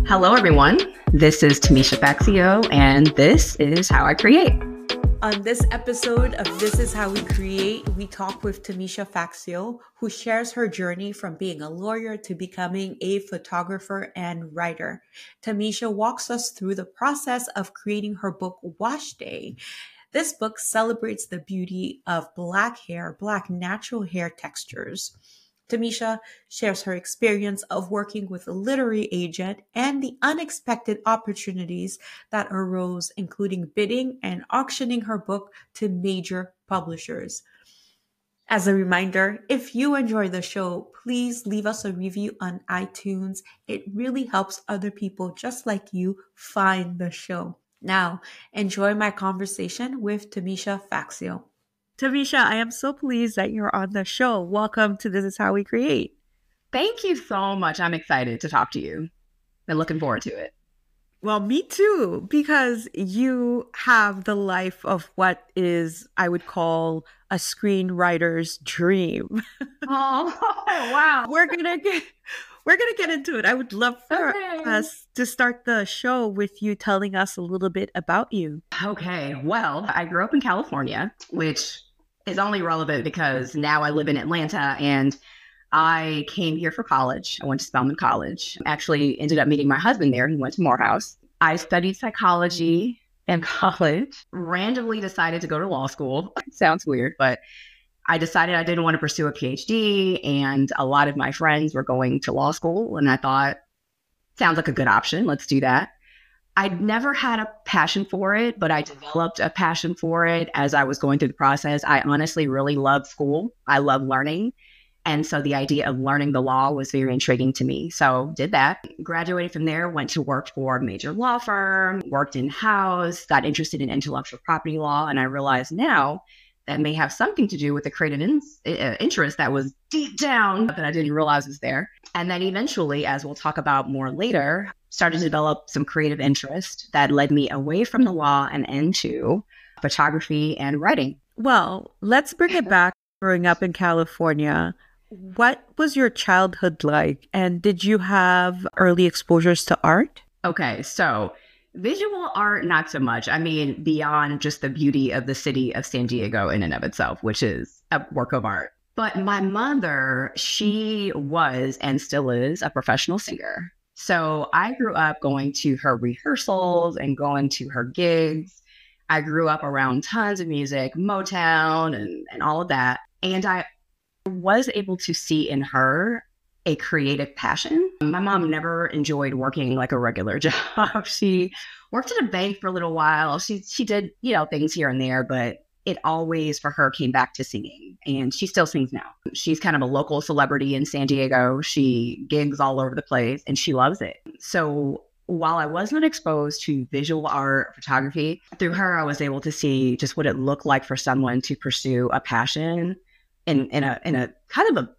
Hello, everyone. This is Tamisha Faxio, and this is How I Create. On this episode of This Is How We Create, we talk with Tamisha Faxio, who shares her journey from being a lawyer to becoming a photographer and writer. Tamisha walks us through the process of creating her book, Wash Day. This book celebrates the beauty of Black hair, Black natural hair textures. Tamisha shares her experience of working with a literary agent and the unexpected opportunities that arose, including bidding and auctioning her book to major publishers. As a reminder, if you enjoy the show, please leave us a review on iTunes. It really helps other people just like you find the show. Now, enjoy my conversation with Tamisha Faxio. Tamisha, I am so pleased that you're on the show. Welcome to This Is How We Create. Thank you so much. I'm excited to talk to you. Been looking forward to it. Well, me too, because you have the life of what is, I would call, a screenwriter's dream. Oh, wow. We're gonna get into it. I would love for us to start the show with you telling us a little bit about you. Okay. Well, I grew up in California, which is only relevant because now I live in Atlanta, and I came here for college. I went to Spelman College. Actually ended up meeting my husband there. He went to Morehouse. I studied psychology in college. Randomly decided to go to law school. Sounds weird, but I decided I didn't want to pursue a PhD, and a lot of my friends were going to law school, and I thought, sounds like a good option. Let's do that. I'd never had a passion for it, but I developed a passion for it as I was going through the process. I honestly really love school. I love learning. And so the idea of learning the law was very intriguing to me. So did that. Graduated from there, went to work for a major law firm, worked in-house, got interested in intellectual property law. And I realized now that may have something to do with the creative interest that was deep down that I didn't realize was there. And then eventually, as we'll talk about more later, started to develop some creative interest that led me away from the law and into photography and writing. Well, let's bring it back. Growing up in California, what was your childhood like? And did you have early exposures to art? Okay, so visual art, not so much. I mean, beyond just the beauty of the city of San Diego in and of itself, which is a work of art. But my mother, she was and still is a professional singer. So I grew up going to her rehearsals and going to her gigs. I grew up around tons of music, Motown and all of that. And I was able to see in her a creative passion. My mom never enjoyed working like a regular job. She worked at a bank for a little while. She did, things here and there, but it always for her came back to singing. And she still sings now. She's kind of a local celebrity in San Diego. She gigs all over the place and she loves it. So while I was not exposed to visual art, photography, through her, I was able to see just what it looked like for someone to pursue a passion in a kind of a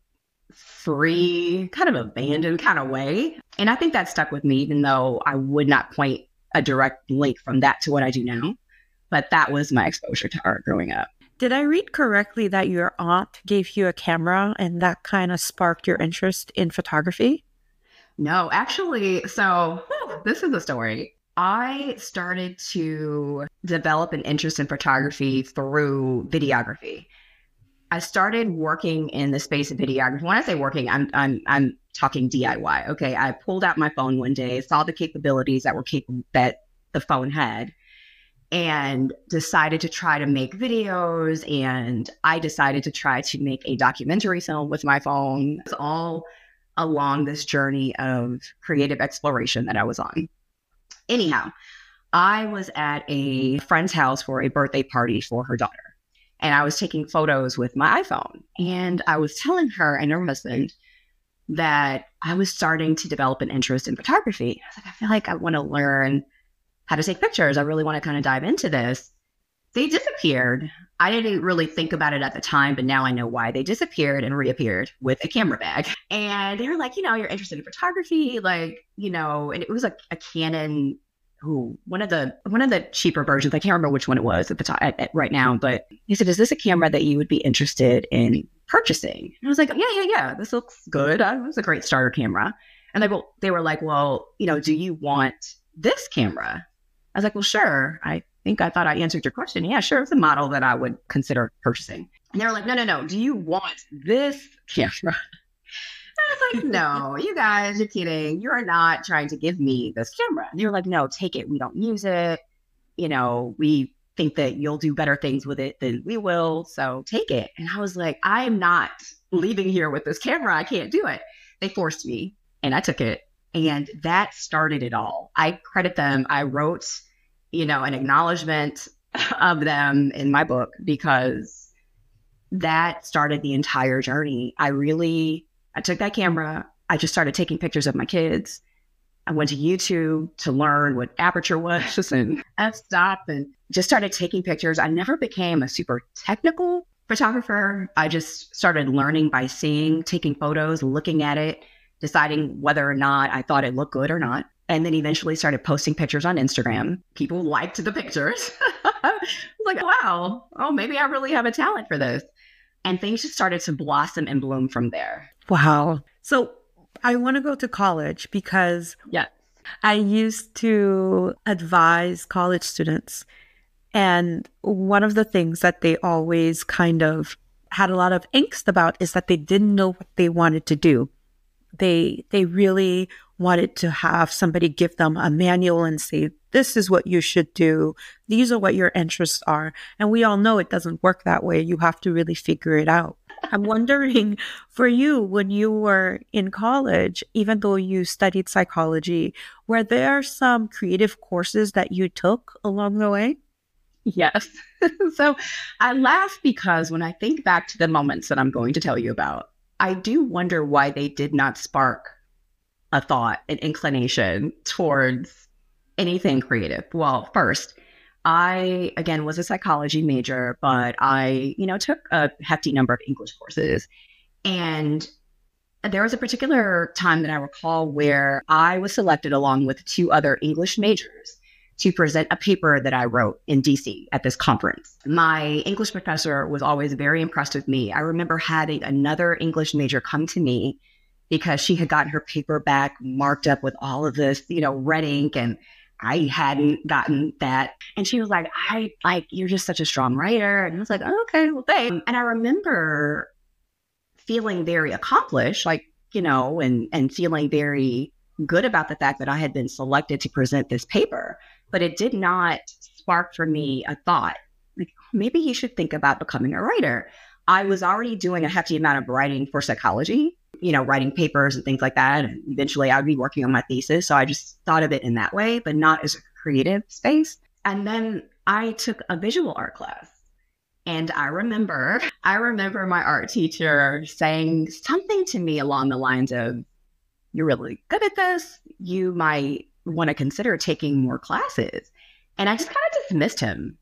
free, kind of abandoned kind of way. And I think that stuck with me, even though I would not point a direct link from that to what I do now. But that was my exposure to art growing up. Did I read correctly that your aunt gave you a camera and that kind of sparked your interest in photography? No, actually, so this is the story. I started to develop an interest in photography through videography. I started working in the space of videography. When I say working, I'm talking DIY. Okay, I pulled out my phone one day, saw the capabilities that the phone had, and decided to try to make videos. And I decided to try to make a documentary film with my phone. It's all along this journey of creative exploration that I was on. Anyhow, I was at a friend's house for a birthday party for her daughter. And I was taking photos with my iPhone. And I was telling her and her husband that I was starting to develop an interest in photography. I was like, I feel like I want to learn how to take pictures. I really want to kind of dive into this. They disappeared. I didn't really think about it at the time, but now I know why. They disappeared and reappeared with a camera bag. And they were like, you're interested in photography, and it was a Canon, one of the cheaper versions. I can't remember which one it was at the time right now, but he said, is this a camera that you would be interested in purchasing? And I was like, yeah. This looks good. It was a great starter camera. And they were like, well, do you want this camera? I was like, well, sure. I thought I answered your question. Yeah, sure. It's a model that I would consider purchasing. And they were like, no. Do you want this camera? I was like, no, you guys, you're kidding. You're not trying to give me this camera. And they were like, no, take it. We don't use it. We think that you'll do better things with it than we will. So take it. And I was like, I'm not leaving here with this camera. I can't do it. They forced me and I took it. And that started it all. I credit them. I wrote, an acknowledgement of them in my book because that started the entire journey. I took that camera. I just started taking pictures of my kids. I went to YouTube to learn what aperture was and f-stop and just started taking pictures. I never became a super technical photographer. I just started learning by seeing, taking photos, looking at it, deciding whether or not I thought it looked good or not. And then eventually started posting pictures on Instagram. People liked the pictures. I was like, wow, maybe I really have a talent for this. And things just started to blossom and bloom from there. Wow. So I want to go to college because yeah, I used to advise college students. And one of the things that they always kind of had a lot of angst about is that they didn't know what they wanted to do. They really wanted to have somebody give them a manual and say, this is what you should do. These are what your interests are. And we all know it doesn't work that way. You have to really figure it out. I'm wondering for you, when you were in college, even though you studied psychology, were there some creative courses that you took along the way? Yes. So I laugh because when I think back to the moments that I'm going to tell you about, I do wonder why they did not spark a thought, an inclination towards anything creative. Well, first, I, again, was a psychology major, but I, took a hefty number of English courses. And there was a particular time that I recall where I was selected along with 2 other English majors to present a paper that I wrote in DC at this conference. My English professor was always very impressed with me. I remember having another English major come to me because she had gotten her paper back marked up with all of this, red ink, and I hadn't gotten that. And she was like, you're just such a strong writer. And I was like, oh, okay, well, thanks. And I remember feeling very accomplished, and feeling very good about the fact that I had been selected to present this paper. But it did not spark for me a thought, like, maybe you should think about becoming a writer. I was already doing a hefty amount of writing for psychology, writing papers and things like that. And eventually I would be working on my thesis. So I just thought of it in that way, but not as a creative space. And then I took a visual art class. And I remember my art teacher saying something to me along the lines of, you're really good at this. You might want to consider taking more classes. And I just kind of dismissed him.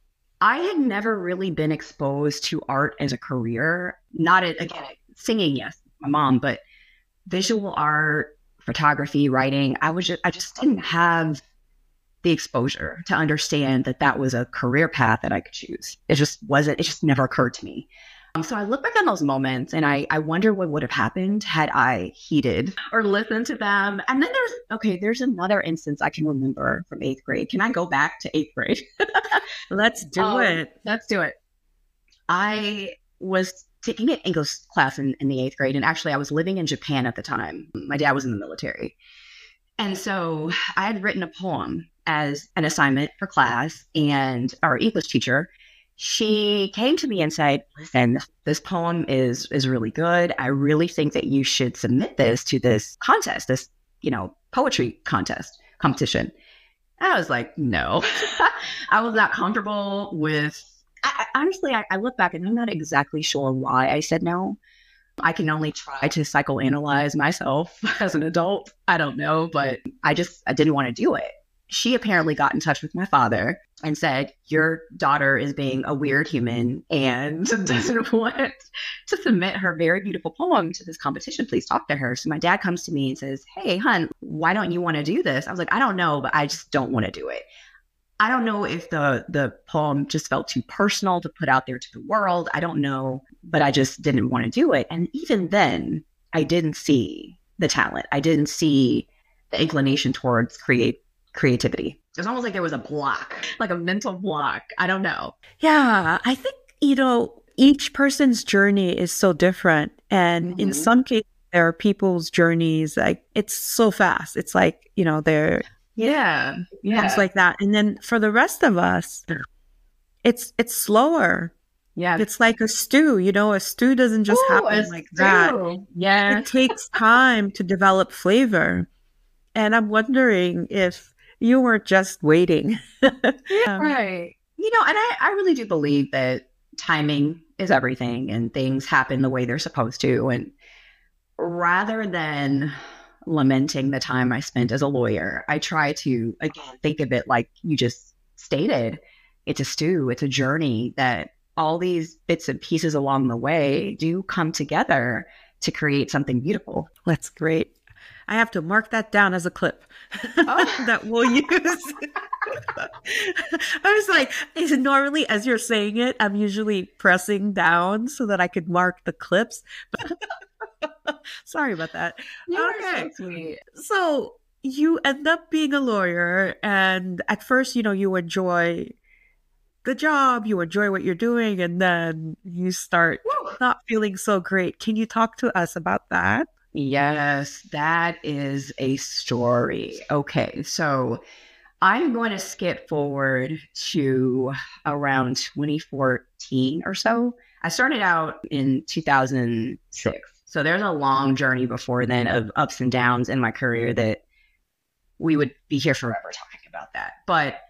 I had never really been exposed to art as a career. Again, singing, yes, my mom, but visual art, photography, writing, I just didn't have the exposure to understand that was a career path that I could choose. It just never occurred to me. So I look back on those moments and I wonder what would have happened had I heeded or listened to them. And then there's another instance I can remember from 8th grade. Can I go back to 8th grade? Let's do it. Let's do it. I was taking an English class in the 8th grade. And actually I was living in Japan at the time. My dad was in the military. And so I had written a poem as an assignment for class, and our English teacher, she came to me and said, listen, this poem is really good. I really think that you should submit this to this contest, this, poetry competition. And I was like, no. I was not comfortable with, honestly, I look back and I'm not exactly sure why I said no. I can only try to psychoanalyze myself as an adult. I don't know, but I didn't want to do it. She apparently got in touch with my father and said, your daughter is being a weird human and doesn't want to submit her very beautiful poem to this competition. Please talk to her. So my dad comes to me and says, hey, hon, why don't you want to do this? I was like, I don't know, but I just don't want to do it. I don't know if the poem just felt too personal to put out there to the world. I don't know, but I just didn't want to do it. And even then, I didn't see the talent. I didn't see the inclination towards creativity. It was almost like there was a block, like a mental block. I don't know. Yeah, I think, each person's journey is so different. And in some cases, there are people's journeys, like it's so fast. It's like, they're things like that. And then for the rest of us, it's slower. Yeah. It's like a stew, a stew doesn't just happen like that. Yeah. It takes time to develop flavor. And I'm wondering if you weren't just waiting. Right. And I really do believe that timing is everything and things happen the way they're supposed to. And rather than lamenting the time I spent as a lawyer, I try to, again, think of it like you just stated. It's a stew. It's a journey that all these bits and pieces along the way do come together to create something beautiful. That's great. I have to mark that down as a clip that we'll use. I was like, normally as you're saying it, I'm usually pressing down so that I could mark the clips. Sorry about that. Okay. So sweet. So you end up being a lawyer, and at first, you enjoy the job, you enjoy what you're doing, and then you start not feeling so great. Can you talk to us about that? Yes, that is a story. Okay, so I'm going to skip forward to around 2014 or so. I started out in 2006. So there's a long journey before then of ups and downs in my career that we would be here forever talking about that. But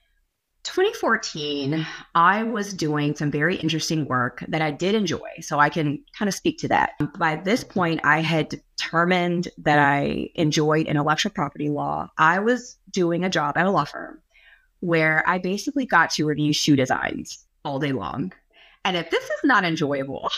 2014, I was doing some very interesting work that I did enjoy. So I can kind of speak to that. By this point, I had determined that I enjoyed intellectual property law. I was doing a job at a law firm where I basically got to review shoe designs all day long. And if this is not enjoyable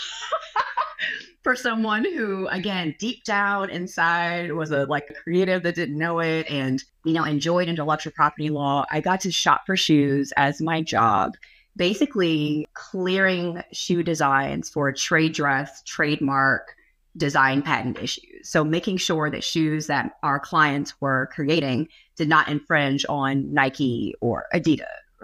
for someone who, again, deep down inside was a creative that didn't know it and, enjoyed intellectual property law, I got to shop for shoes as my job, basically clearing shoe designs for trade dress, trademark, design patent issues. So making sure that shoes that our clients were creating did not infringe on Nike or Adidas.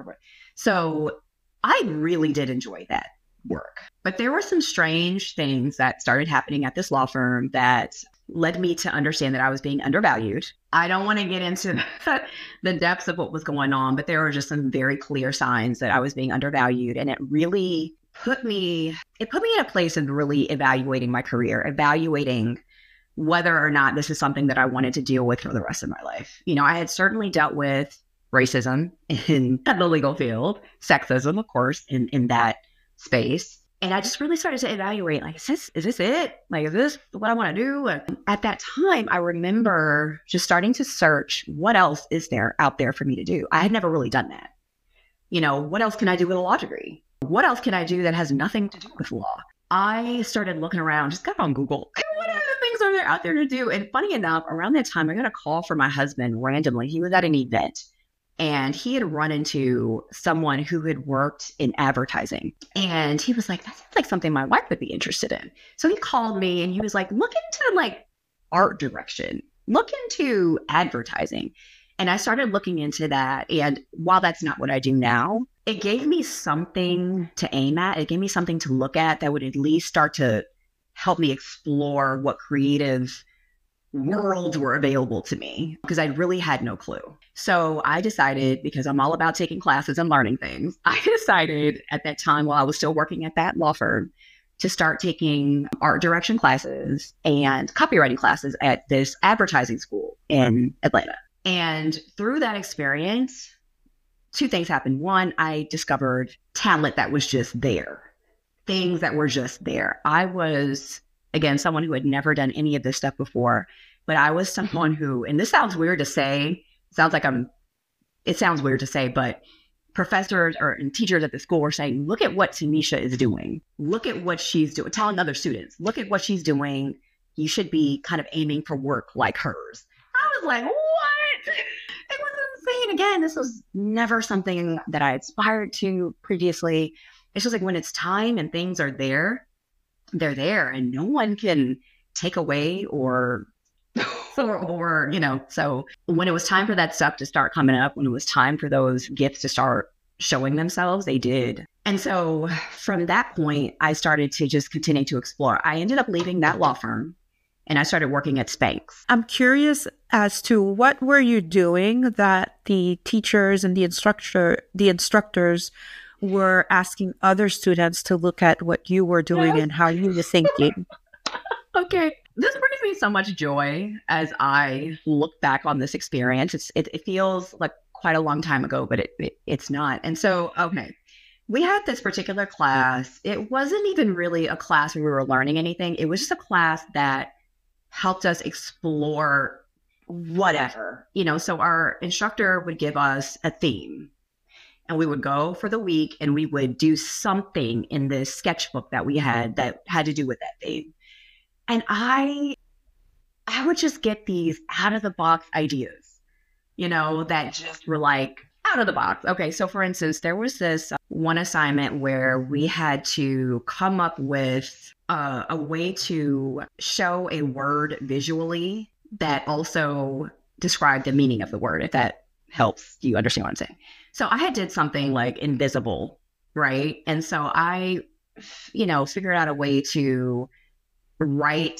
So I really did enjoy that work. But there were some strange things that started happening at this law firm that led me to understand that I was being undervalued. I don't want to get into the depths of what was going on, but there were just some very clear signs that I was being undervalued. And it really put me in a place of really evaluating my career, evaluating whether or not this is something that I wanted to deal with for the rest of my life. I had certainly dealt with racism in the legal field, sexism, of course, in that space. And I just really started to evaluate, is this it? Is this what I want to do? And at that time, I remember just starting to search, what else is there out there for me to do? I had never really done that. What else can I do with a law degree? What else can I do that has nothing to do with law? I started looking around, just got on Google. What other things are there out there to do? And funny enough, around that time, I got a call from my husband randomly. He was at an event. And he had run into someone who had worked in advertising. And he was like, that sounds like something my wife would be interested in. So he called me and he was like, look into art direction, look into advertising. And I started looking into that. And while that's not what I do now, it gave me something to aim at. It gave me something to look at that would at least start to help me explore what creative worlds were available to me, because I really had no clue. So I decided, because I'm all about taking classes and learning things, I decided at that time, while I was still working at that law firm, to start taking art direction classes and copywriting classes at this advertising school in Atlanta. And through that experience, two things happened. One, I discovered talent that was just there, things that were just there. I was, again, someone who had never done any of this stuff before, but I was someone who, and this sounds weird to say, it sounds weird to say, but professors and teachers at the school were saying, look at what Tamisha is doing. Look at what she's doing. Telling other students, look at what she's doing. You should be kind of aiming for work like hers. I was like, what? It was insane. Again, this was never something that I aspired to previously. It's just when it's time and things are there, they're there, and no one can take away or or, so when it was time for that stuff to start coming up, when it was time for those gifts to start showing themselves, they did. And so from that point, I started to just continue to explore. I ended up leaving that law firm and I started working at Spanx. I'm curious as to what were you doing that the teachers and the instructors were asking other students to look at what you were doing and how you were thinking. Okay. This brings me so much joy as I look back on this experience. It feels like quite a long time ago, but it's not. And so, okay, we had this particular class. It wasn't even really a class where we were learning anything. It was just a class that helped us explore whatever, so our instructor would give us a theme and we would go for the week and we would do something in this sketchbook that we had that had to do with that theme. And I would just get these out of the box ideas, that just were like out of the box. Okay. So for instance, there was this one assignment where we had to come up with a way to show a word visually that also described the meaning of the word, if that helps you understand what I'm saying. So I had did something like invisible, right? And so I, figured out a way to write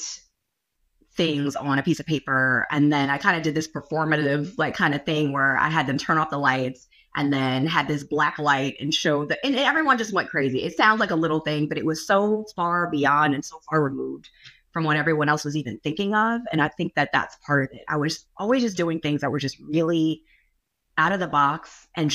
things on a piece of paper. And then I kind of did this performative kind of thing where I had them turn off the lights and then had this black light and and everyone just went crazy. It sounds like a little thing, but it was so far beyond and so far removed from what everyone else was even thinking of. And I think that that's part of it. I was always just doing things that were just really out of the box and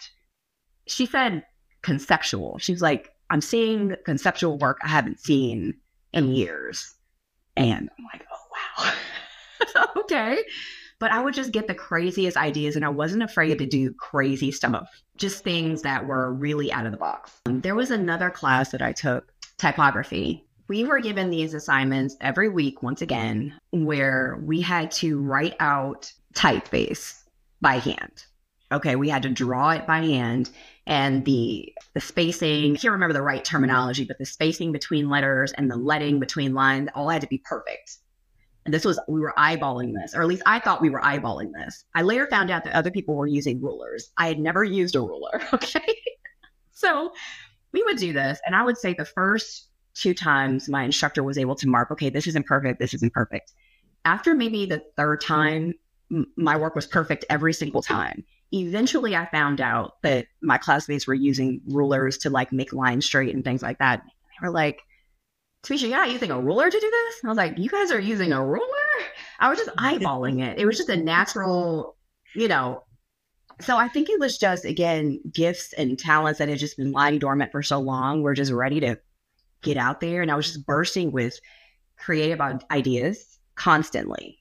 she said conceptual. She was like, I'm seeing conceptual work I haven't seen in years. And I'm like, oh, wow. Okay. But I would just get the craziest ideas and I wasn't afraid to do crazy stuff, just things that were really out of the box. There was another class that I took, typography. We were given these assignments every week, once again, where we had to write out typeface by hand. Okay, we had to draw it by hand. And the spacing, I can't remember the right terminology, but the spacing between letters and the leading between lines all had to be perfect. And we were eyeballing this, or at least I thought we were eyeballing this. I later found out that other people were using rulers. I had never used a ruler, okay? So we would do this, and I would say the first 2 times my instructor was able to mark, okay, this isn't perfect, this isn't perfect. After maybe the 3rd time, my work was perfect every single time. Eventually, I found out that my classmates were using rulers to make lines straight and things like that. They were like, Tamisha, you're not using a ruler to do this? And I was like, you guys are using a ruler? I was just eyeballing it. It was just a natural, So I think it was just, again, gifts and talents that had just been lying dormant for so long. We're just ready to get out there. And I was just bursting with creative ideas constantly.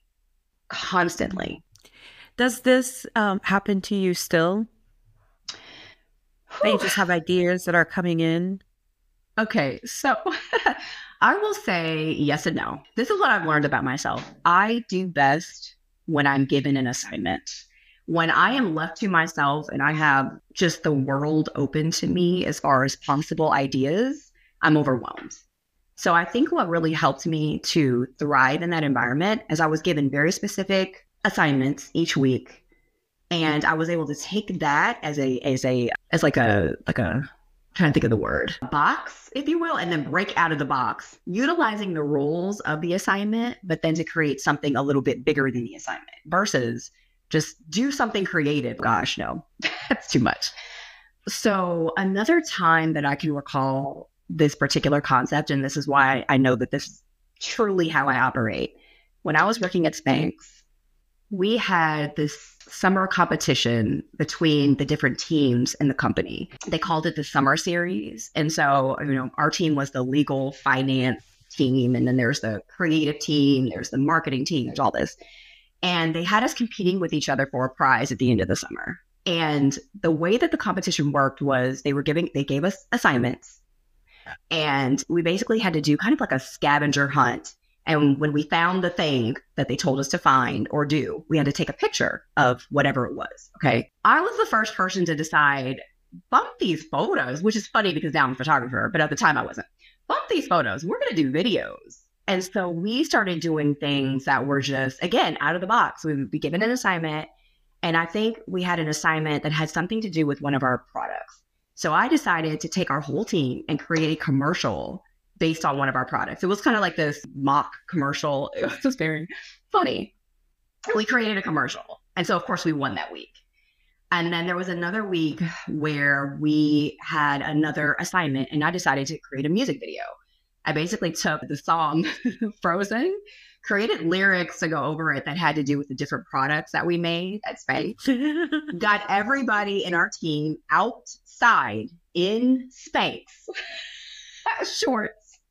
Does this happen to you still? That you just have ideas that are coming in? Okay, so I will say yes and no. This is what I've learned about myself. I do best when I'm given an assignment. When I am left to myself and I have just the world open to me as far as possible ideas, I'm overwhelmed. So I think what really helped me to thrive in that environment is I was given very specific assignments each week. And I was able to take that as like a I'm trying to think of the word, box, if you will, and then break out of the box, utilizing the rules of the assignment, but then to create something a little bit bigger than the assignment versus just do something creative. Gosh, no, that's too much. So another time that I can recall this particular concept, and this is why I know that this is truly how I operate. When I was working at Spanx, we had this summer competition between the different teams in the company. They called it the Summer Series. And so, our team was the legal finance team. And then there's the creative team, there's the marketing team, there's all this. And they had us competing with each other for a prize at the end of the summer. And the way that the competition worked was they gave us assignments. And we basically had to do kind of like a scavenger hunt. And when we found the thing that they told us to find or do, we had to take a picture of whatever it was. Okay. I was the first person to decide, bump these photos, which is funny because now I'm a photographer, but at the time I wasn't. Bump these photos. We're going to do videos. And so we started doing things that were just, again, out of the box. We would be given an assignment. And I think we had an assignment that had something to do with one of our products. So I decided to take our whole team and create a commercial based on one of our products. It was kind of like this mock commercial. It was just very funny. We created a commercial. And so, of course, we won that week. And then there was another week where we had another assignment, and I decided to create a music video. I basically took the song Frozen, created lyrics to go over it that had to do with the different products that we made at Spanx, got everybody in our team outside in Spanx shorts.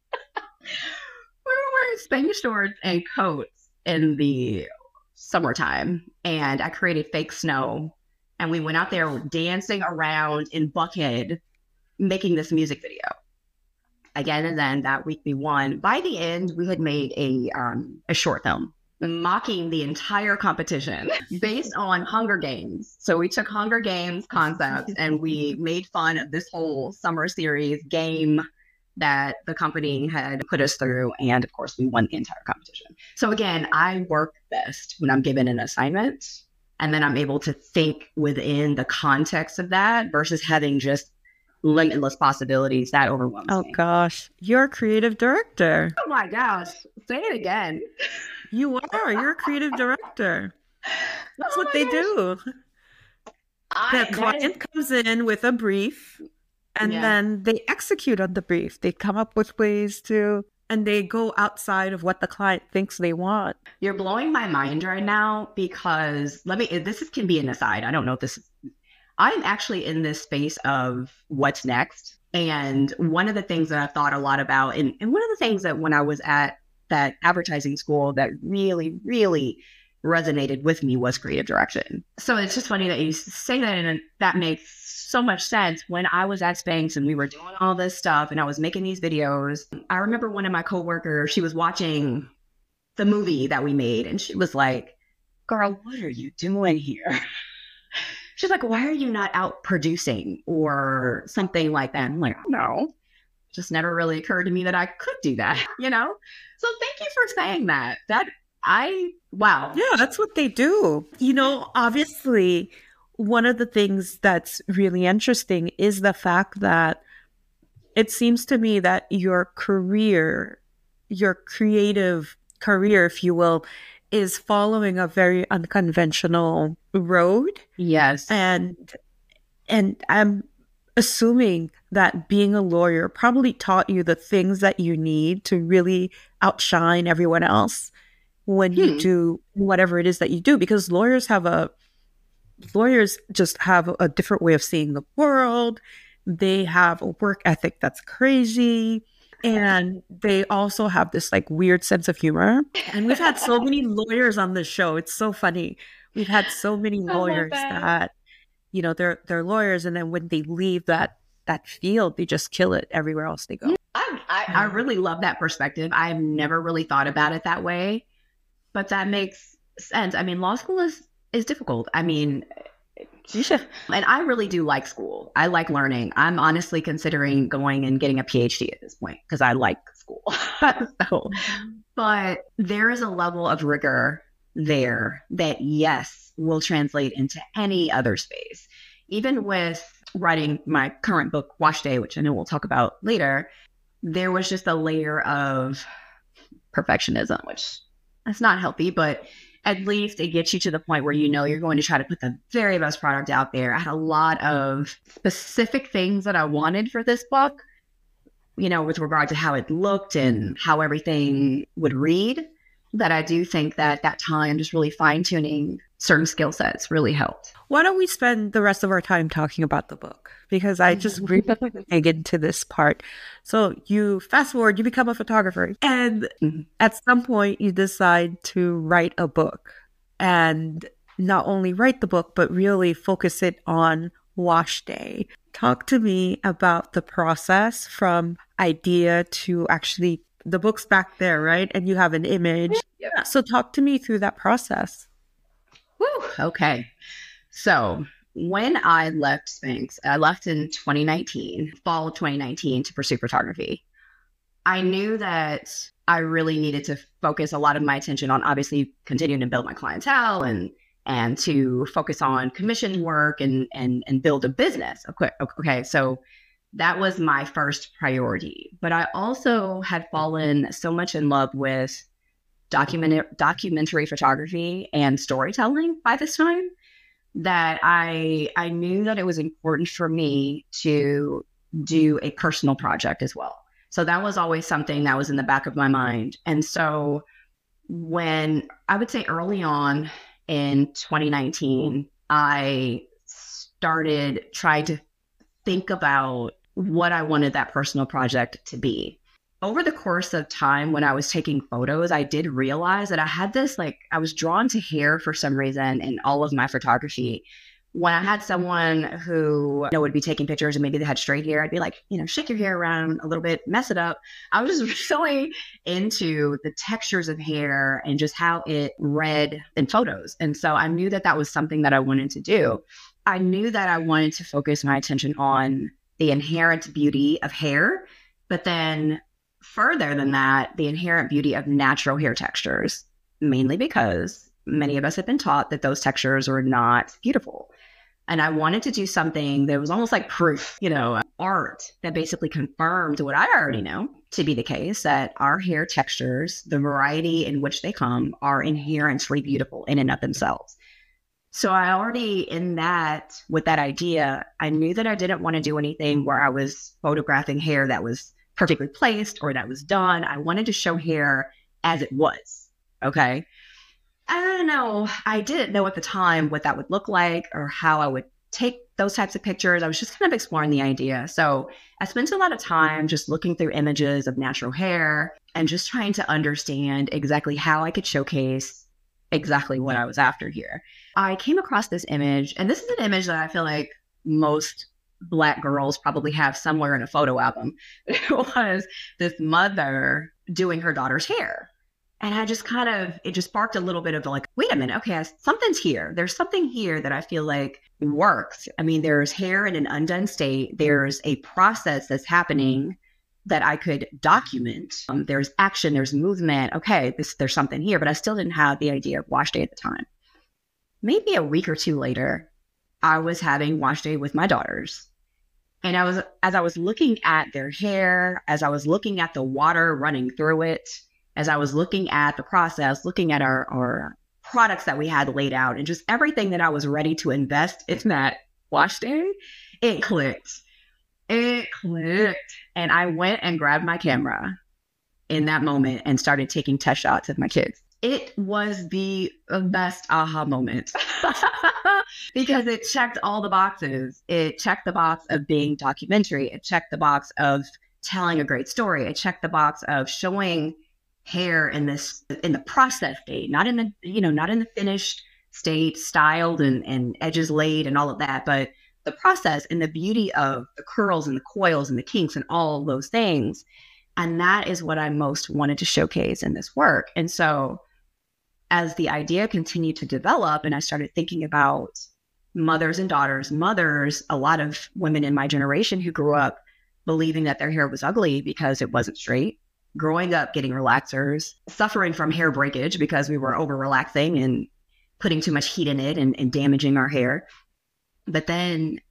We were wearing Spanx shorts and coats in the summertime, and I created fake snow, and we went out there dancing around in Buckhead making this music video. Again, and then that week we won. By the end, we had made a short film mocking the entire competition based on Hunger Games. So we took Hunger Games concepts and we made fun of this whole summer series game that the company had put us through. And of course, we won the entire competition. So again, I work best when I'm given an assignment and then I'm able to think within the context of that versus having just limitless possibilities. That overwhelms me. Oh gosh, you're a creative director. Oh my gosh, say it again. You're a creative director. That's what they do. The client comes in with a brief and then they execute on the brief. They come up with ways to, and they go outside of what the client thinks they want. You're blowing my mind right now because this can be an aside. I don't know if this is, I'm actually in this space of what's next. And one of the things that I've thought a lot about, and one of the things that when I was at that advertising school that really, really resonated with me was creative direction. So it's just funny that you say that, and that makes so much sense. When I was at Spanx and we were doing all this stuff and I was making these videos, I remember one of my coworkers, she was watching the movie that we made and she was like, "Girl, what are you doing here?" She's like, "Why are you not out producing or something like that?" I'm like, "No, just never really occurred to me that I could do that, you know?" So thank you for saying that. Wow. Yeah, that's what they do. You know, obviously, one of the things that's really interesting is the fact that it seems to me that your career, your creative career, if you will, is following a very unconventional road. Yes. And I'm assuming that being a lawyer probably taught you the things that you need to really outshine everyone else when you do whatever it is that you do, because lawyers just have a different way of seeing the world. They have a work ethic that's crazy. And they also have this like weird sense of humor. And we've had so many lawyers on this show. It's so funny. We've had so many lawyers that, you know, they're lawyers. And then when they leave that field, they just kill it everywhere else they go. I really love that perspective. I've never really thought about it that way, but that makes sense. I mean, law school is difficult. I mean, and I really do like school. I like learning. I'm honestly considering going and getting a PhD at this point because I like school. But there is a level of rigor there that, yes, will translate into any other space. Even with writing my current book, Wash Day, which I know we'll talk about later, there was just a layer of perfectionism, which is not healthy, but at least it gets you to the point where you know you're going to try to put the very best product out there. I had a lot of specific things that I wanted for this book, you know, with regard to how it looked and how everything would read, that I do think that time just really fine-tuning certain skill sets really helped. Why don't we spend the rest of our time talking about the book? Because I just really dig into this part. So you fast forward, you become a photographer, and at some point you decide to write a book, and not only write the book, but really focus it on Wash Day. Talk to me about the process from idea to actually, the book's back there, right? And you have an image. Yep. So talk to me through that process. Woo, okay. So when I left Spanx, I left in 2019, fall of 2019, to pursue photography. I knew that I really needed to focus a lot of my attention on obviously continuing to build my clientele and to focus on commission work and build a business. Okay. So that was my first priority. But I also had fallen so much in love with documentary photography and storytelling by this time that I knew that it was important for me to do a personal project as well. So that was always something that was in the back of my mind. And so when I would say early on in 2019, I started trying to think about what I wanted that personal project to be. Over the course of time when I was taking photos, I did realize that I had this, I was drawn to hair for some reason in all of my photography. When I had someone who would be taking pictures and maybe they had straight hair, I'd be like, shake your hair around a little bit, mess it up. I was just really into the textures of hair and just how it read in photos. And so I knew that that was something that I wanted to do. I knew that I wanted to focus my attention on the inherent beauty of hair, but then further than that, the inherent beauty of natural hair textures, mainly because many of us have been taught that those textures are not beautiful. And I wanted to do something that was almost like proof, art that basically confirmed what I already know to be the case, that our hair textures, the variety in which they come, are inherently beautiful in and of themselves. So I already with that idea, I knew that I didn't want to do anything where I was photographing hair that was perfectly placed or that was done. I wanted to show hair as it was. Okay. I don't know. I didn't know at the time what that would look like or how I would take those types of pictures. I was just kind of exploring the idea. So I spent a lot of time just looking through images of natural hair and just trying to understand exactly how I could showcase exactly what I was after here. I came across this image, and this is an image that I feel like most Black girls probably have somewhere in a photo album. It was this mother doing her daughter's hair. And I just it just sparked a little bit of wait a minute, okay, something's here. There's something here that I feel like works. I mean, there's hair in an undone state. There's a process that's happening that I could document. There's action, there's movement. Okay, there's something here, but I still didn't have the idea of wash day at the time. Maybe a week or two later, I was having wash day with my daughters. And as I was looking at their hair, as I was looking at the water running through it, as I was looking at the process, looking at our products that we had laid out, and just everything that I was ready to invest in that wash day, it clicked. It clicked. And I went and grabbed my camera in that moment and started taking test shots of my kids. It was the best aha moment because it checked all the boxes. It checked the box of being documentary. It checked the box of telling a great story. It checked the box of showing hair in the process state, not in the finished state, styled and edges laid and all of that, but the process and the beauty of the curls and the coils and the kinks and all those things. And that is what I most wanted to showcase in this work. And so as the idea continued to develop and I started thinking about mothers and daughters, a lot of women in my generation who grew up believing that their hair was ugly because it wasn't straight, growing up getting relaxers, suffering from hair breakage because we were over relaxing and putting too much heat in it and damaging our hair. But then,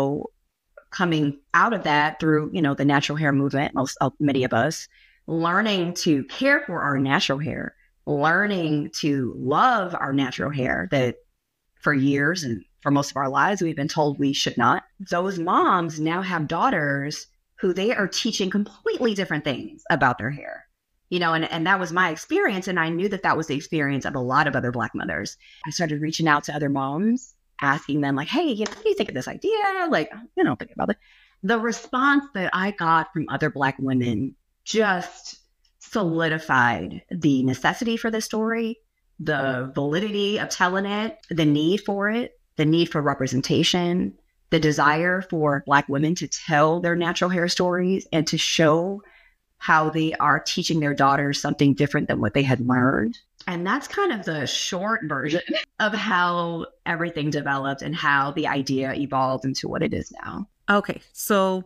coming out of that through, the natural hair movement, many of us, learning to care for our natural hair, learning to love our natural hair that for years and for most of our lives, we've been told we should not. Those moms now have daughters who they are teaching completely different things about their hair, and that was my experience. And I knew that was the experience of a lot of other Black mothers. I started reaching out to other moms, asking them hey, what do you think of this idea? Think about it. The response that I got from other Black women just solidified the necessity for this story, the validity of telling it, the need for it, the need for representation, the desire for Black women to tell their natural hair stories and to show how they are teaching their daughters something different than what they had learned. And that's kind of the short version of how everything developed and how the idea evolved into what it is now. Okay, so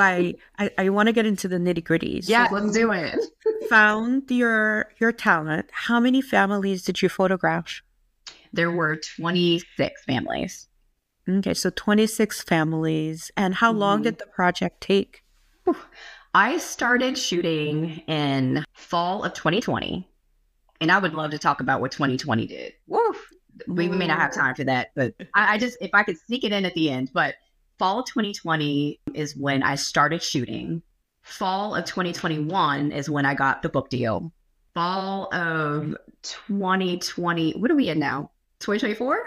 I want to get into the nitty gritty. Yeah, So let's do it. found your talent. How many families did you photograph? There were 26 families. Okay, so 26 families. And how long did the project take? I started shooting in fall of 2020. And I would love to talk about what 2020 did. Woo! We may not have time for that, but I just, if I could sneak it in at the end, but fall of 2020 is when I started shooting. Fall of 2021 is when I got the book deal. Fall of 2020, what are we in now? 2024?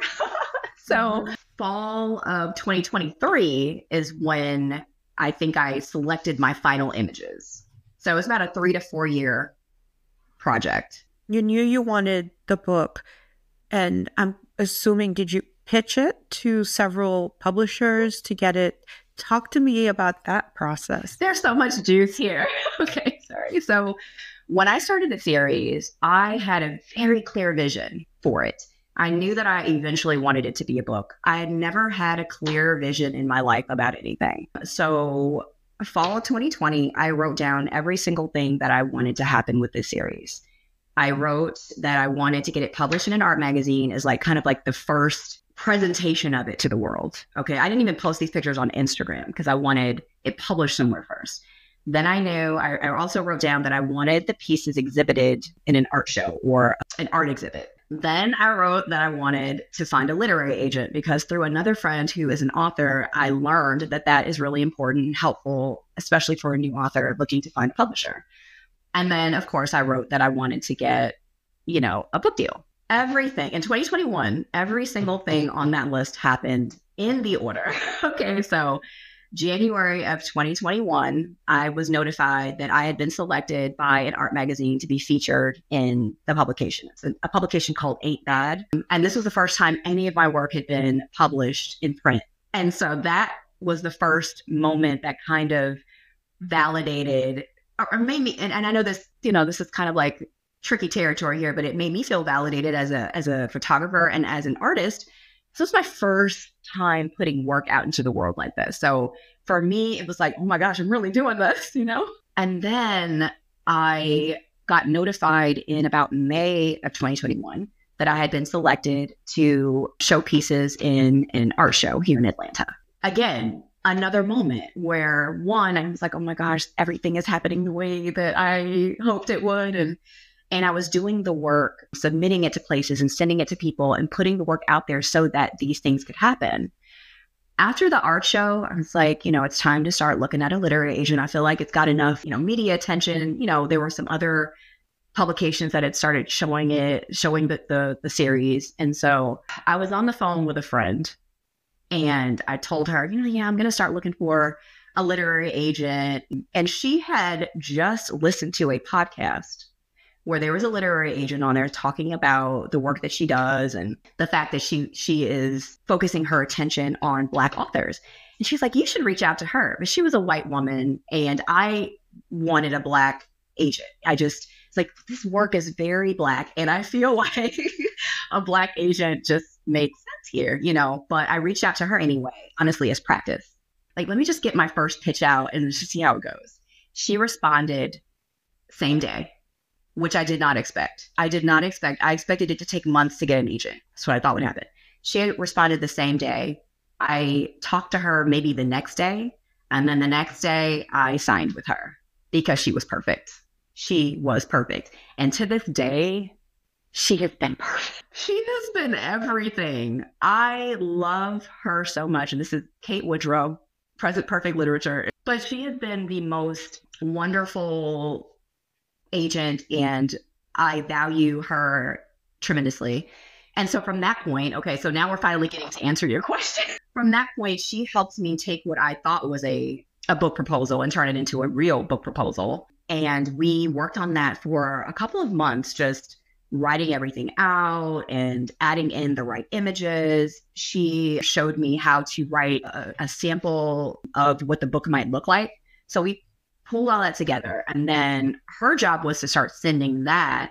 So fall of 2023 is when I think I selected my final images. So it's about a 3 to 4 year project. You knew you wanted the book, and I'm assuming, did you pitch it to several publishers to get it? Talk to me about that process. There's so much juice here. Okay, sorry. So when I started the series, I had a very clear vision for it. I knew that I eventually wanted it to be a book. I had never had a clear vision in my life about anything. So fall of 2020, I wrote down every single thing that I wanted to happen with this series. I wrote that I wanted to get it published in an art magazine as like kind of like the first presentation of it to the world. Okay. I didn't even post these pictures on Instagram because I wanted it published somewhere first. Then I knew I also wrote down that I wanted the pieces exhibited in an art show or an art exhibit. Then I wrote that I wanted to find a literary agent because through another friend who is an author, I learned that that is really important and helpful, especially for a new author looking to find a publisher. And then, of course, I wrote that I wanted to get, a book deal. Everything in 2021, every single thing on that list happened in the order. Okay, so January of 2021, I was notified that I had been selected by an art magazine to be featured in the publication. It's a publication called Ain't Bad. And this was the first time any of my work had been published in print. And so that was the first moment that kind of validated or made me, and I know this, this is kind of like tricky territory here, but it made me feel validated as a photographer and as an artist. So it's my first time putting work out into the world like this. So for me, it was like, oh my gosh, I'm really doing this, And then I got notified in about May of 2021 that I had been selected to show pieces in an art show here in Atlanta. Again, another moment where one, I was like, oh my gosh, everything is happening the way that I hoped it would. And I was doing the work, submitting it to places and sending it to people and putting the work out there so that these things could happen. After the art show, I was like, it's time to start looking at a literary agent. I feel like it's got enough, media attention. There were some other publications that had started showing the series. And so I was on the phone with a friend and I told her, I'm going to start looking for a literary agent. And she had just listened to a podcast where there was a literary agent on there talking about the work that she does and the fact that she is focusing her attention on Black authors. And she's like, you should reach out to her. But she was a white woman and I wanted a Black agent. It's like, this work is very Black. And I feel like a Black agent just makes sense here, but I reached out to her anyway, honestly, as practice. Like, let me just get my first pitch out and just see how it goes. She responded same day, which I did not expect. I expected it to take months to get an agent. That's what I thought would happen. She responded the same day. I talked to her maybe the next day. And then the next day I signed with her because she was perfect. She was perfect. And to this day, she has been perfect. She has been everything. I love her so much. And this is Kate Woodrow, Present Perfect Literature. But she has been the most wonderful agent and I value her tremendously. And so from that point, okay, so now we're finally getting to answer your question. From that point, she helped me take what I thought was a book proposal and turn it into a real book proposal. And we worked on that for a couple of months, just writing everything out and adding in the right images. She showed me how to write a sample of what the book might look like. So we pulled all that together. And then her job was to start sending that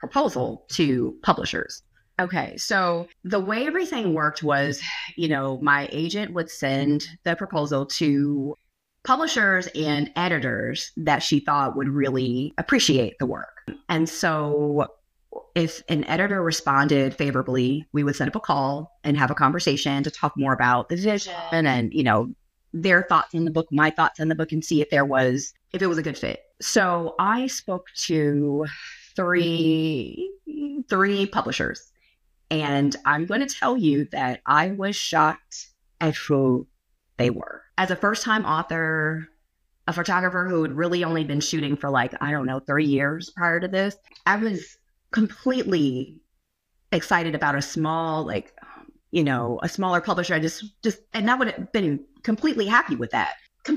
proposal to publishers. Okay, so the way everything worked was, my agent would send the proposal to publishers and editors that she thought would really appreciate the work. And so if an editor responded favorably, we would set up a call and have a conversation to talk more about the vision and, their thoughts on the book, my thoughts on the book, and see if it was a good fit. So I spoke to three publishers, and I'm going to tell you that I was shocked at who they were. As a first-time author, a photographer who had really only been shooting for 3 years prior to this, I was completely excited about a small, a smaller publisher. I just, and I would have been completely happy with that.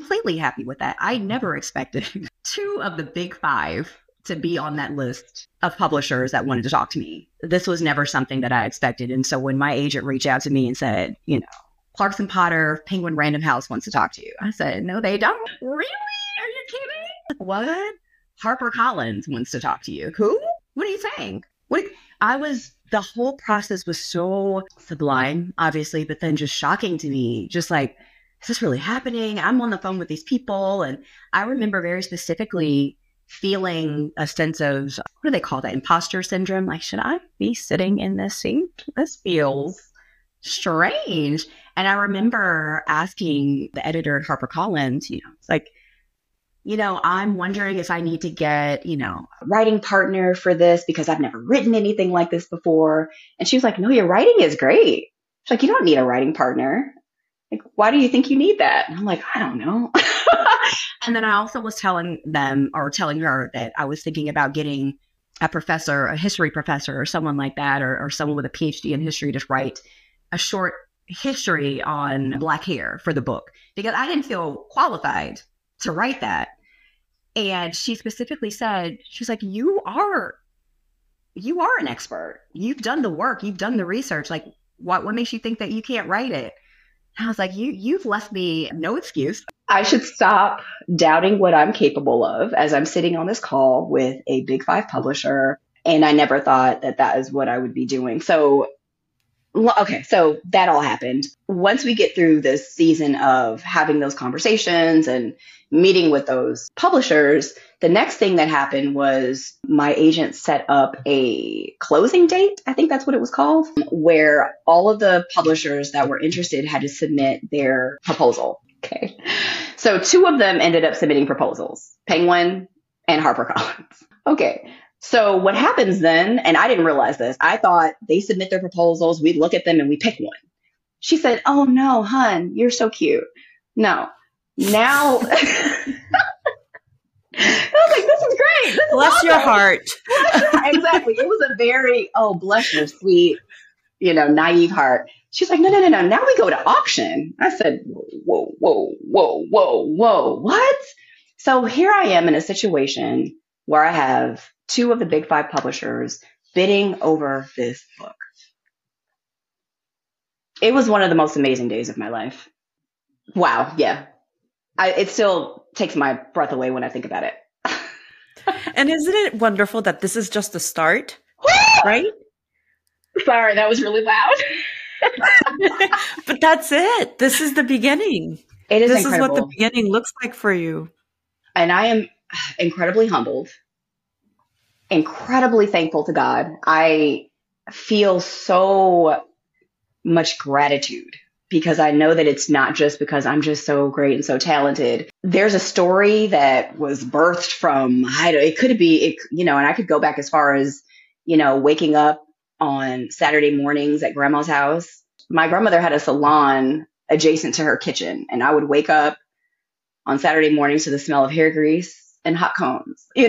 I never expected 2 of the big 5 to be on that list of publishers that wanted to talk to me. This was never something that I expected. And so when my agent reached out to me and said, Clarkson Potter, Penguin Random House wants to talk to you, I said, no, they don't. Really? Are you kidding? What? HarperCollins wants to talk to you. Who? What are you saying? The whole process was so sublime, obviously, but then just shocking to me. Just like, is this really happening? I'm on the phone with these people. And I remember very specifically feeling a sense of, what do they call that? Imposter syndrome. Like, should I be sitting in this seat? This feels strange. And I remember asking the editor at HarperCollins, it's like, I'm wondering if I need to get, a writing partner for this because I've never written anything like this before. And she was like, no, your writing is great. She's like, you don't need a writing partner. Like, why do you think you need that? And I'm like, I don't know. And then I also was telling her that I was thinking about getting a history professor or someone like that, or someone with a PhD in history to write a short history on Black hair for the book, because I didn't feel qualified to write that. And she specifically said, she's like, you are an expert. You've done the work. You've done the research. Like, what makes you think that you can't write it? And I was like, you've left me no excuse. I should stop doubting what I'm capable of as I'm sitting on this call with a big 5 publisher. And I never thought that is what I would be doing. So that all happened. Once we get through this season of having those conversations and meeting with those publishers, the next thing that happened was my agent set up a closing date. I think that's what it was called, where all of the publishers that were interested had to submit their proposal. Okay. So 2 of them ended up submitting proposals, Penguin and HarperCollins. Okay. So what happens then, and I didn't realize this, I thought they submit their proposals, we look at them and we pick one. She said, oh no, hun, you're so cute. No, now, I was like, this is great. This bless awesome. Your heart. Exactly. It was a very, bless your sweet, naive heart. She's like, no. Now we go to auction. I said, whoa, what? So here I am in a situation where I have 2 of the big 5 publishers bidding over this book. It was one of the most amazing days of my life. Wow. Yeah. It still takes my breath away when I think about it. And isn't it wonderful that this is just the start, right? Sorry, that was really loud. But that's it. This is the beginning. It is This incredible. is what the beginning looks like for you. And I am incredibly humbled, incredibly thankful to God. I feel so much gratitude because I know that it's not just because I'm just so great and so talented. There's a story that was birthed from, and I could go back as far as, waking up on Saturday mornings at grandma's house. My grandmother had a salon adjacent to her kitchen, and I would wake up on Saturday mornings to the smell of hair grease and hot cones, and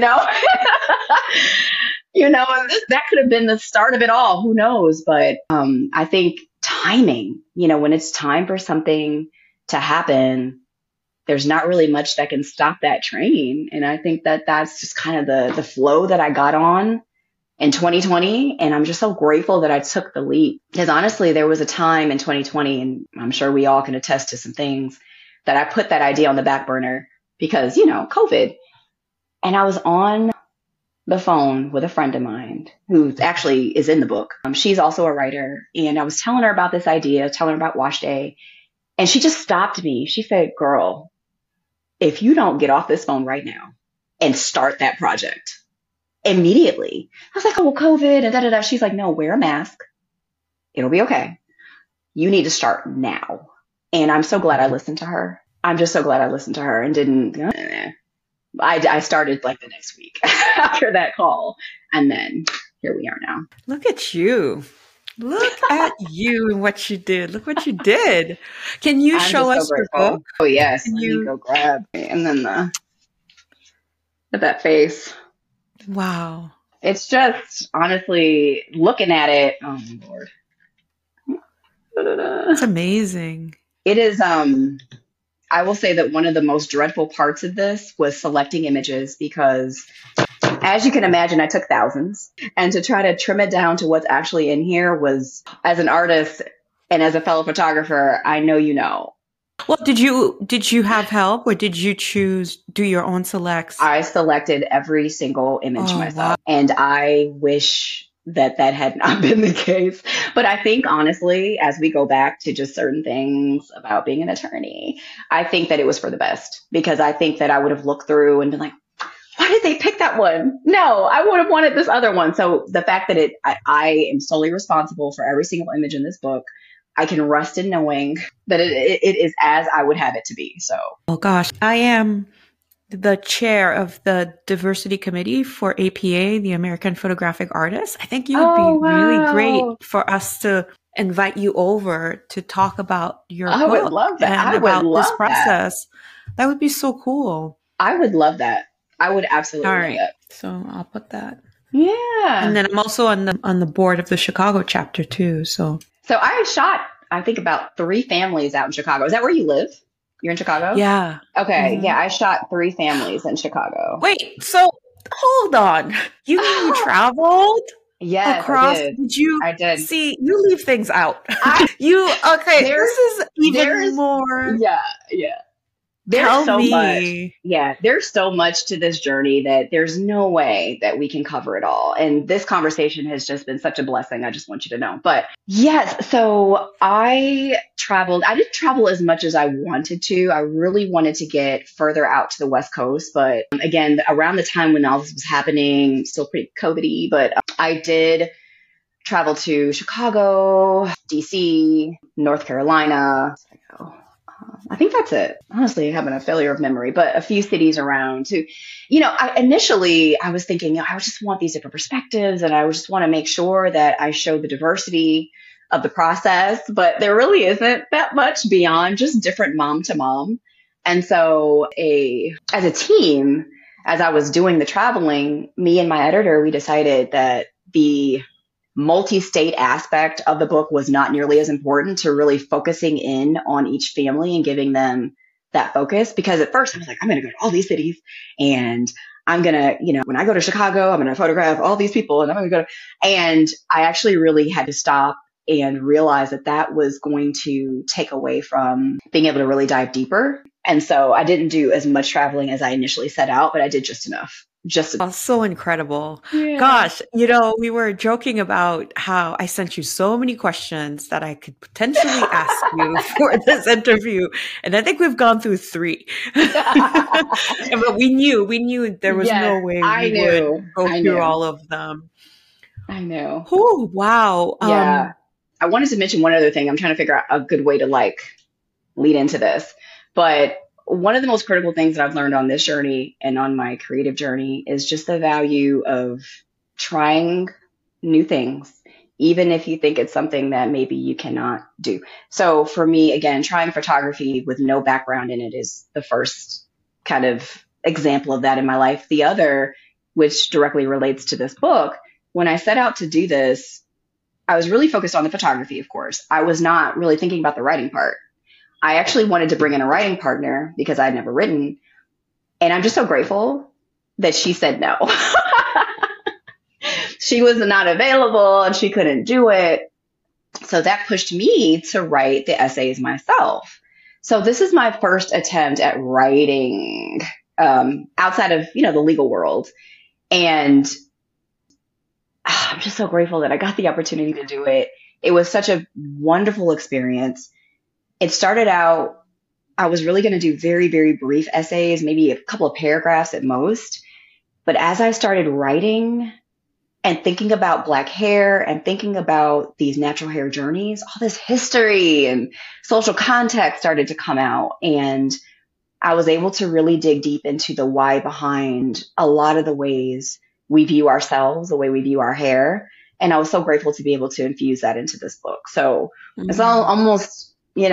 that could have been the start of it all. Who knows? But I think timing, when it's time for something to happen, there's not really much that can stop that train. And I think that that's just kind of the flow that I got on in 2020. And I'm just so grateful that I took the leap, because honestly, there was a time in 2020, and I'm sure we all can attest to some things, that I put that idea on the back burner because, COVID. And I was on the phone with a friend of mine who actually is in the book. She's also a writer. And I was telling her about this idea, telling her about Wash Day. And she just stopped me. She said, girl, if you don't get off this phone right now and start that project immediately. I was like, oh, well, COVID and da da da. She's like, no, wear a mask. It'll be okay. You need to start now. And I'm so glad I listened to her. I'm just so glad I listened to her and didn't. I started like the next week after that call. And then here we are now. Look at you. Look at you and what you did. Look what you did. Can you show us your book? Oh, yes. Let me go grab. And then at that face. Wow. It's just, honestly, looking at it. Oh, my Lord. It's amazing. It is, I will say that one of the most dreadful parts of this was selecting images because, as you can imagine, I took thousands. And to try to trim it down to what's actually in here was, as an artist and as a fellow photographer, I know you know. Well, did you have help or did you do your own selects? I selected every single image myself. Wow. And I wish that had not been the case. But I think, honestly, as we go back to just certain things about being an attorney, I think that it was for the best, because I think that I would have looked through and been like, why did they pick that one? No, I would have wanted this other one. So the fact that I am solely responsible for every single image in this book, I can rest in knowing that it is as I would have it to be. So, oh gosh, I am the chair of the diversity committee for APA, the American Photographic Artists. I think you would be really great for us to invite you over to talk about your book. I would love that. And about this process. That would be so cool. I would love that. I would absolutely love that. So I'll put that. Yeah. And then I'm also on the board of the Chicago chapter too. So I shot, I think, about 3 families out in Chicago. Is that where you live? You're in Chicago? Yeah. Okay. Mm-hmm. Yeah, I shot 3 families in Chicago. Wait, so hold on. You mean you traveled? Yes, across? I did. I did. See, you leave things out. This is even more. Yeah. There's so much. Yeah, there's so much to this journey that there's no way that we can cover it all. And this conversation has just been such a blessing. I just want you to know. But yes, so I traveled. I didn't travel as much as I wanted to. I really wanted to get further out to the West Coast. But again, around the time when all this was happening, still pretty COVID-y, but I did travel to Chicago, DC, North Carolina. I think that's it. Honestly, having a failure of memory, but a few cities around too. Initially I was thinking, I just want these different perspectives and I just want to make sure that I show the diversity of the process, but there really isn't that much beyond just different mom to mom. And so as a team, as I was doing the traveling, me and my editor, we decided that the multi-state aspect of the book was not nearly as important to really focusing in on each family and giving them that focus. Because at first I was like, I'm going to go to all these cities and I'm going to, when I go to Chicago, I'm going to photograph all these people and I'm going to go and I actually really had to stop and realize that was going to take away from being able to really dive deeper. And so I didn't do as much traveling as I initially set out, but I did just enough. So incredible. Yeah. Gosh, we were joking about how I sent you so many questions that I could potentially ask you for this interview. And I think we've gone through 3. But we knew there was no way we would go through all of them. I know. Oh, wow. Yeah. I wanted to mention one other thing. I'm trying to figure out a good way to lead into this. But one of the most critical things that I've learned on this journey and on my creative journey is just the value of trying new things, even if you think it's something that maybe you cannot do. So for me, again, trying photography with no background in it is the first kind of example of that in my life. The other, which directly relates to this book, when I set out to do this, I was really focused on the photography, of course. I was not really thinking about the writing part. I actually wanted to bring in a writing partner because I'd never written. And I'm just so grateful that she said no. She was not available and she couldn't do it. So that pushed me to write the essays myself. So this is my first attempt at writing outside of, the legal world. And I'm just so grateful that I got the opportunity to do it. It was such a wonderful experience. It started out, I was really going to do very, very brief essays, maybe a couple of paragraphs at most. But as I started writing and thinking about Black hair and thinking about these natural hair journeys, all this history and social context started to come out. And I was able to really dig deep into the why behind a lot of the ways we view ourselves, the way we view our hair. And I was so grateful to be able to infuse that into this book. So it's all almost,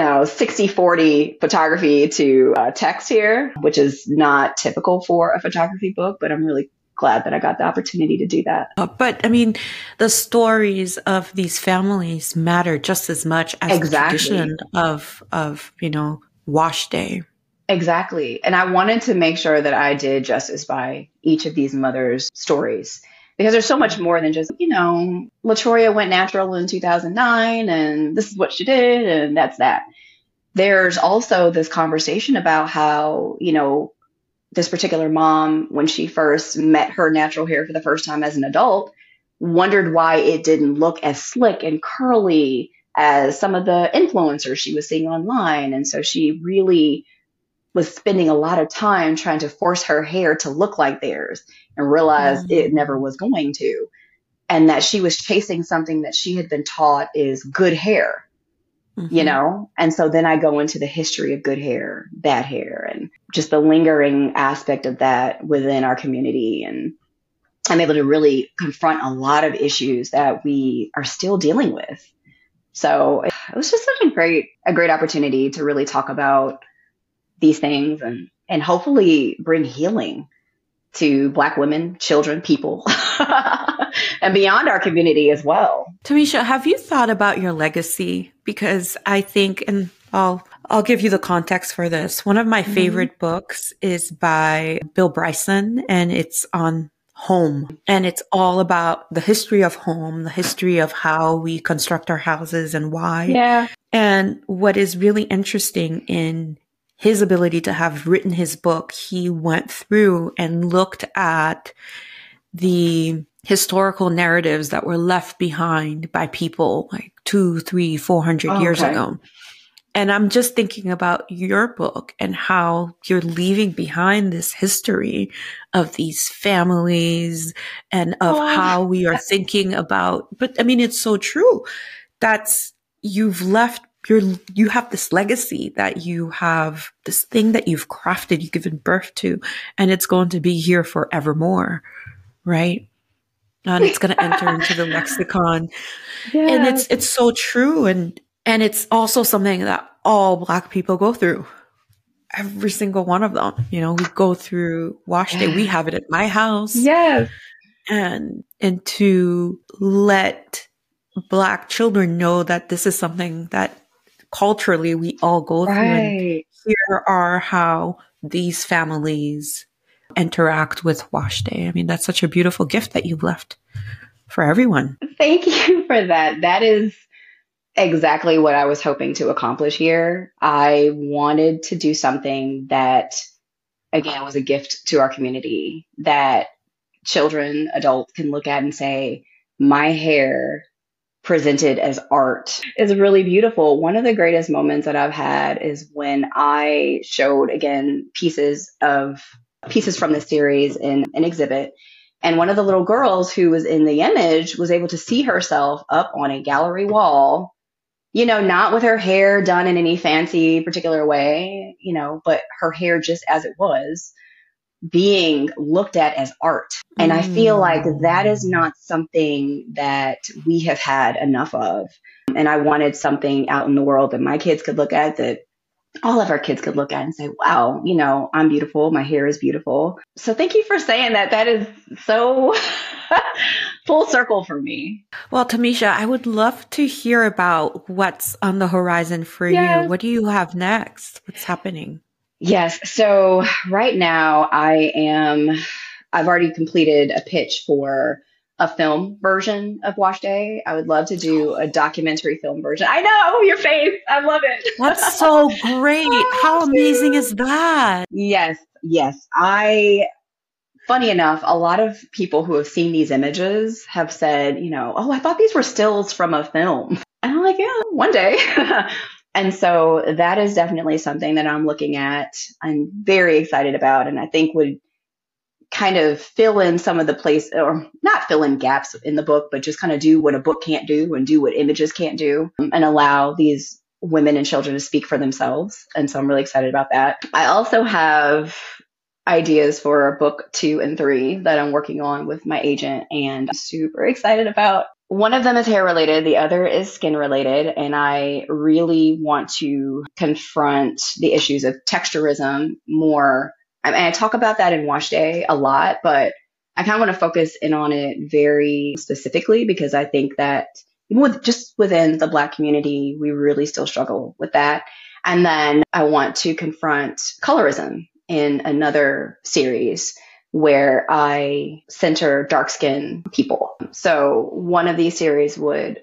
60-40 photography to text here, which is not typical for a photography book, but I'm really glad that I got the opportunity to do that. But I mean, the stories of these families matter just as much as the tradition of wash day. Exactly. And I wanted to make sure that I did justice by each of these mothers' stories. Because there's so much more than just, LaToya went natural in 2009 and this is what she did and that's that. There's also this conversation about how, this particular mom, when she first met her natural hair for the first time as an adult, wondered why it didn't look as slick and curly as some of the influencers she was seeing online. And so she really was spending a lot of time trying to force her hair to look like theirs and realized it never was going to. And that she was chasing something that she had been taught is good hair, And so then I go into the history of good hair, bad hair, and just the lingering aspect of that within our community. And I'm able to really confront a lot of issues that we are still dealing with. So it was just such a great opportunity to really talk about these things and hopefully bring healing to Black women, children, people, and beyond our community as well. Tamisha, have you thought about your legacy? Because I think, and I'll give you the context for this. One of my favorite books is by Bill Bryson, and it's on home. And it's all about the history of home, the history of how we construct our houses and why. Yeah. And what is really interesting in his ability to have written his book, he went through and looked at the historical narratives that were left behind by people like 200, 300, 400 years ago. And I'm just thinking about your book and how you're leaving behind this history of these families and of how we are thinking about, but I mean, it's so true. You have this legacy, that you have this thing that you've crafted, you've given birth to, and it's going to be here forevermore, right? And it's going to enter into the lexicon. Yeah. And it's so true. And it's also something that all Black people go through. Every single one of them, we go through wash day. We have it at my house. Yes. And to let Black children know that this is something that culturally we all go through. And here are how these families interact with wash day. I mean, that's such a beautiful gift that you've left for everyone. Thank you for that. That is exactly what I was hoping to accomplish here. I wanted to do something that, again, was a gift to our community, that children, adults can look at and say, my hair presented as art is really beautiful. One of the greatest moments that I've had is when I showed, again, pieces from the series in an exhibit. And one of the little girls who was in the image was able to see herself up on a gallery wall, not with her hair done in any fancy particular way, but her hair just as it was, being looked at as art. And I feel like that is not something that we have had enough of. And I wanted something out in the world that my kids could look at, that all of our kids could look at and say, wow, I'm beautiful. My hair is beautiful. So thank you for saying that. That is so full circle for me. Well, Tamisha, I would love to hear about what's on the horizon for you. What do you have next? What's happening? Yes. So right now I've already completed a pitch for a film version of Wash Day. I would love to do a documentary film version. I know, your face. I love it. That's so great. How amazing is that? Yes. I funny enough, a lot of people who have seen these images have said, oh, I thought these were stills from a film. And I'm like, yeah, one day. And so that is definitely something that I'm looking at. I'm very excited about, and I think would kind of fill in some of the place, or not fill in gaps in the book, but just kind of do what a book can't do and do what images can't do, and allow these women and children to speak for themselves. And so I'm really excited about that. I also have ideas for book 2 and 3 that I'm working on with my agent, and I'm super excited about. One of them is hair related. The other is skin related. And I really want to confront the issues of texturism more. And I talk about that in Wash Day a lot, but I kind of want to focus in on it very specifically, because I think that just within the Black community, we really still struggle with that. And then I want to confront colorism in another series where I center dark-skinned people. So one series would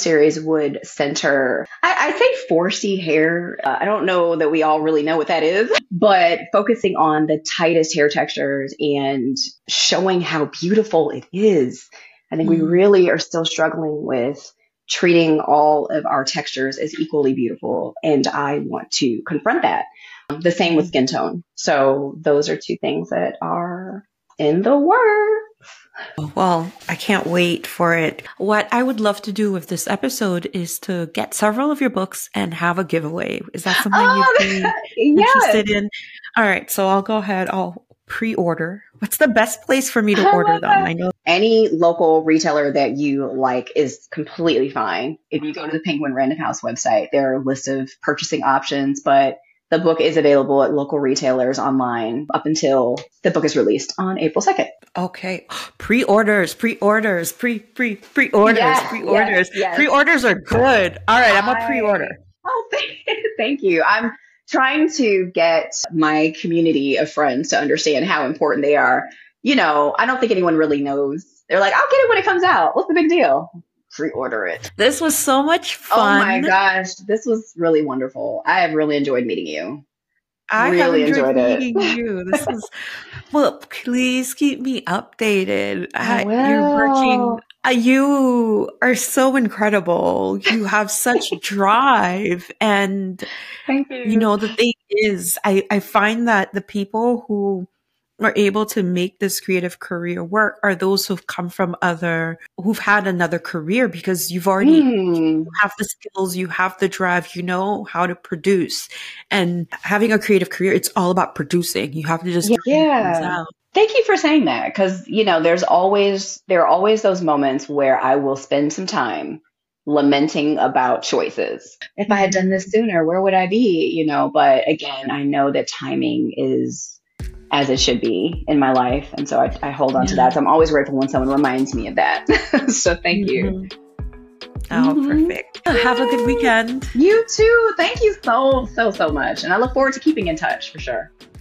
center, I say 4C hair. I don't know that we all really know what that is, but focusing on the tightest hair textures and showing how beautiful it is. I think we really are still struggling with treating all of our textures as equally beautiful. And I want to confront that. The same with skin tone. So those are 2 things that are in the works. Well, I can't wait for it. What I would love to do with this episode is to get several of your books and have a giveaway. Is that something you'd be interested in? All right. So I'll go ahead. I'll pre-order. What's the best place for me to order them? I know any local retailer that you like is completely fine. If you go to the Penguin Random House website, there are a list of purchasing options, but the book is available at local retailers online up until the book is released on April 2nd. Okay. Pre-orders. Yes. Pre-orders. Yes. Pre-orders are good. All right. I'm a pre-order. Oh, thank you. I'm trying to get my community of friends to understand how important they are. I don't think anyone really knows. They're like, I'll get it when it comes out. What's the big deal? Pre-order it. This was so much fun. Oh my gosh. This was really wonderful. I have really enjoyed meeting you. I really enjoyed meeting you. This was, well, please keep me updated. I will. You're working. You are so incredible. You have such drive. And, thank you. The thing is, I find that the people who are able to make this creative career work are those who've come from who've had another career, because you've already you have the skills, you have the drive, you know how to produce. And having a creative career, it's all about producing. You have to just things out. Thank you for saying that, because there are always those moments where I will spend some time lamenting about choices. If I had done this sooner, where would I be? But again, I know that timing is as it should be in my life. And so I hold on to that. So I'm always grateful when someone reminds me of that. So thank you. Oh, perfect. Have a good weekend. You too. Thank you so much. And I look forward to keeping in touch for sure.